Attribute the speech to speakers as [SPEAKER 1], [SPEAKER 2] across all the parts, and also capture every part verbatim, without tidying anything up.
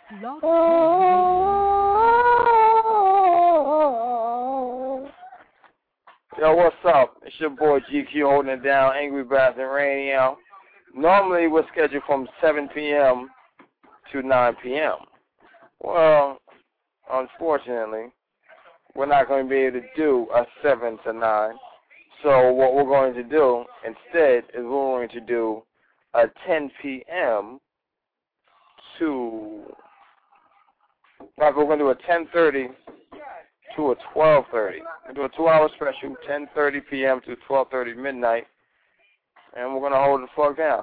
[SPEAKER 1] Blog Talk
[SPEAKER 2] Yo, what's up? It's your boy G Q holding it down, Angry Bastard Radio. Normally we're scheduled from seven p.m. to nine p.m. Well, unfortunately, we're not going to be able to do a seven to nine. So what we're going to do instead is we're going to do a ten p.m. to, like we're going to do a ten thirty to a twelve thirty. We'll do a two-hour special, ten thirty p.m. to twelve thirty midnight, and we're going to hold the fuck down.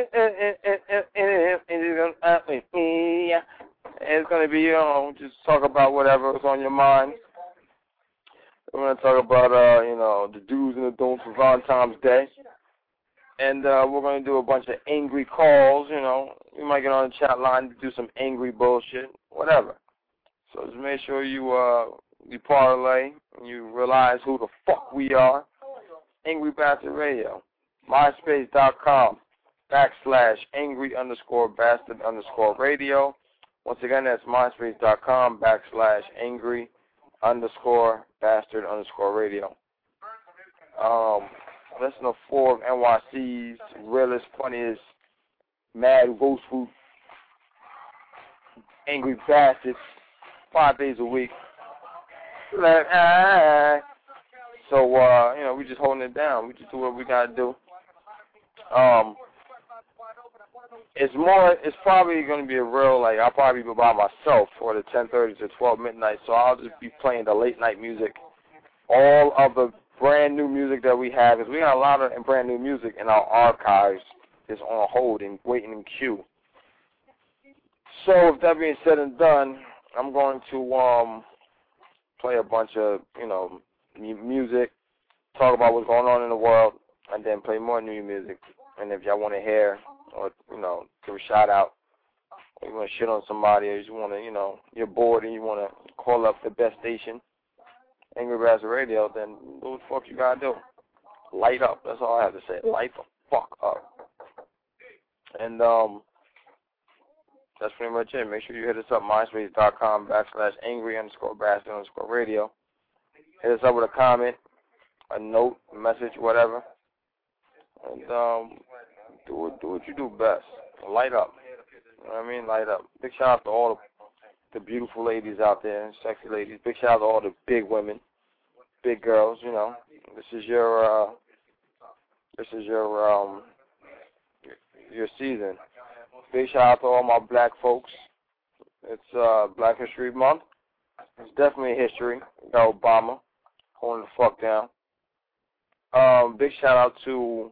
[SPEAKER 2] It's going to be, you know, just talk about whatever is on your mind. We're going to talk about, uh, you know, the do's and the don'ts for Valentine's Day. And uh, we're going to do a bunch of angry calls, you know. You might get on the chat line to do some angry bullshit, whatever. So just make sure you uh, you parlay and you realize who the fuck we are. Angry Bastard Radio. MySpace.com backslash angry underscore bastard underscore radio. Once again, that's MySpace.com backslash angry underscore bastard underscore radio. Um, listen to four of N Y C's realest, funniest, mad, roastful, angry bastards, five days a week. Like, ah. So, uh, you know, we just holding it down. We just do what we gotta do. Um, it's more, it's probably going to be a real, like, I'll probably be by myself for the ten thirty to twelve midnight, so I'll just be playing the late night music, all of the brand new music that we have, because we got a lot of brand new music in our archives is on hold and waiting in queue. So with that being said and done, I'm going to um play a bunch of, you know, music, talk about what's going on in the world, and then play more new music. And if y'all want to hear or, you know, give a shout out, or you want to shit on somebody, or you just want to, you know, you're bored and you want to call up the best station, Angry Bastard Radio, then what the fuck you gotta do? Light up. That's all I have to say. Light the fuck up. And um, that's pretty much it. Make sure you hit us up, MySpace.com backslash angry underscore bastard underscore radio. Hit us up with a comment, a note, a message, whatever. And um, do it, do what you do best. Light up. You know what I mean? Light up. Big shout out to all the, the beautiful ladies out there, sexy ladies. Big shout out to all the big women, big girls. You know, this is your uh, this is your um, your season. Big shout out to all my black folks. It's uh, Black History Month. It's definitely history. We got Obama holding the fuck down. Um, big shout out to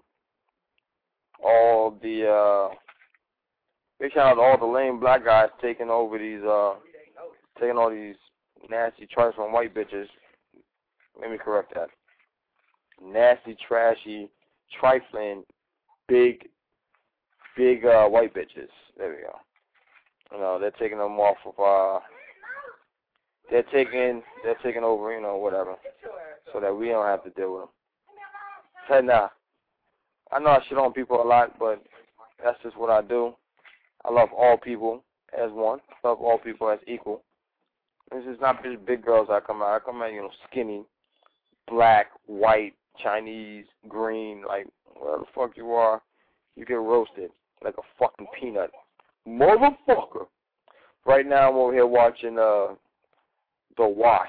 [SPEAKER 2] all the uh, big shout out to all the lame black guys taking over these uh, taking all these nasty trifling white bitches. Let me correct that. Nasty, trashy, trifling, big, big uh, white bitches. There we go. You know, they're taking them off of uh, they're taking they're taking over, you know, whatever, so that we don't have to deal with them. Hey, nah. I know I shit on people a lot, but that's just what I do. I love all people as one. I love all people as equal. This is not just big girls I come out. I come out, you know, skinny, black, white, Chinese, green, like, whatever the fuck you are, you get roasted like a fucking peanut. Motherfucker. Right now I'm over here watching uh, The Wash.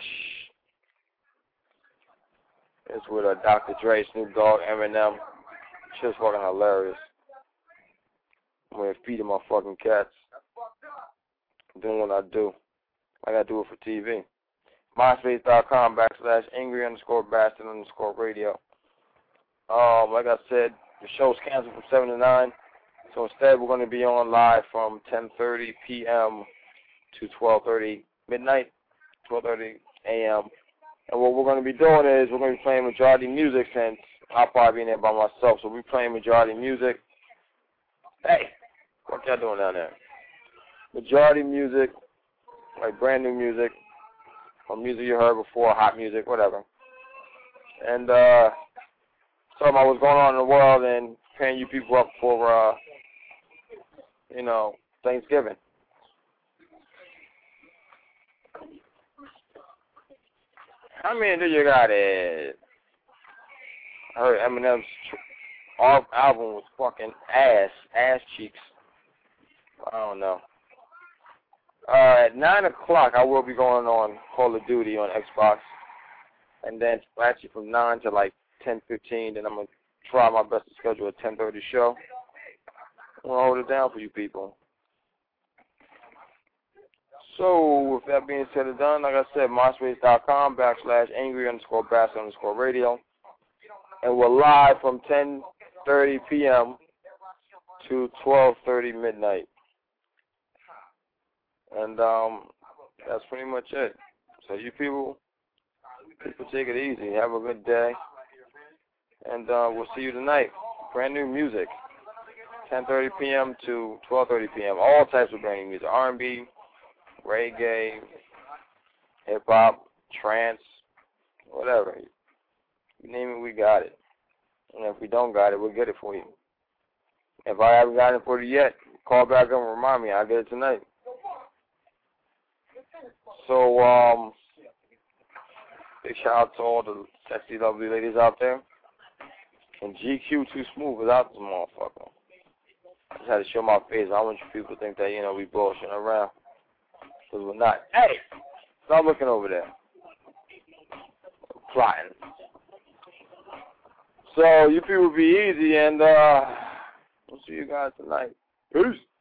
[SPEAKER 2] It's with uh, Doctor Dre, Snoop Dogg, Eminem. Shit's fucking hilarious. I'm gonna feed my fucking cats. I'm doing what I do. I gotta do it for T V. MySpace.com backslash angry underscore bastard underscore radio. Um, like I said, the show's canceled from seven to nine. So instead we're gonna be on live from ten thirty p.m. to twelve thirty midnight, twelve thirty a.m. And what we're going to be doing is we're going to be playing majority music since I'll probably be in there by myself. So we're playing majority music. Hey, what y'all doing down there? Majority music, like brand new music, or music you heard before, hot music, whatever. And uh, talking about what's going on in the world and paying you people up for, uh, you know, Thanksgiving. I mean, do you got it? I heard Eminem's off album was fucking ass, ass cheeks. I don't know. Uh, at nine o'clock, I will be going on Call of Duty on Xbox, and then actually from nine to like ten fifteen. Then I'm gonna try my best to schedule a ten thirty show. I'm gonna hold it down for you people. So, with that being said and done, like I said, myspace.com backslash angry underscore bass underscore radio. And we're live from ten thirty p.m. to twelve thirty midnight. And um, that's pretty much it. So you people, people take it easy. Have a good day. And uh, we'll see you tonight. Brand new music. ten thirty p.m. to twelve thirty p.m. All types of brand new music. R and B, reggae, hip-hop, trance, whatever. You name it, we got it. And if we don't got it, we'll get it for you. If I haven't got it for you yet, call back and remind me. I'll get it tonight. So, um, big shout out to all the sexy, lovely ladies out there. And G Q Too Smooth is out this motherfucker. I just had to show my face. I don't want you people to think that, you know, we bullshitting around. Because we're not. Hey! Stop looking over there. Plotting. So, you people be easy, and uh, we'll see you guys tonight. Peace.